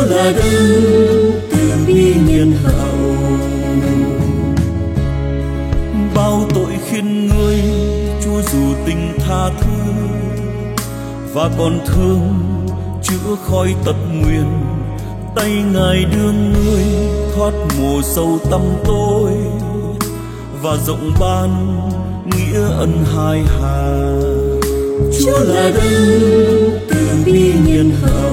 là đấng từ bi nhân hậu. Bao tội khiến ngươi, Chúa dù tình tha thứ và còn thương chữa khỏi tật nguyền. Tay Ngài đưa ngươi thoát mùa sâu tăm tối và rộng ban nghĩa ân hai hà. Chúa là đấng từ bi nhân hậu.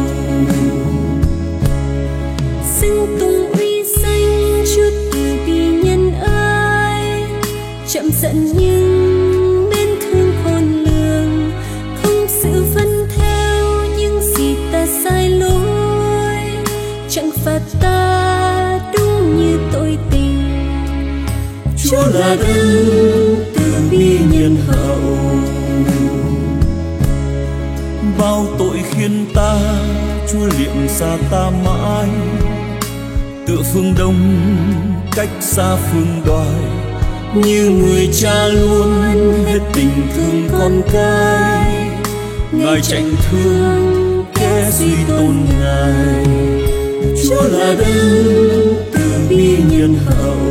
Xưng tụng uy danh Chúa từ bi nhân ái, chậm giận nhưng mến thương khôn lường, không sự phân theo những gì ta sai lỗi, chẳng phạt ta đúng như tội tình. Chúa là đấng từ bi nhân hậu. Bao tội khiến ta, Chúa liệm xa ta mãi, tựa phương Đông cách xa phương Đoài. Như người cha luôn hết tình thương con cái, Ngài trạnh thương kẻ suy tôn Ngài. Chúa là đấng từ bi nhân hậu.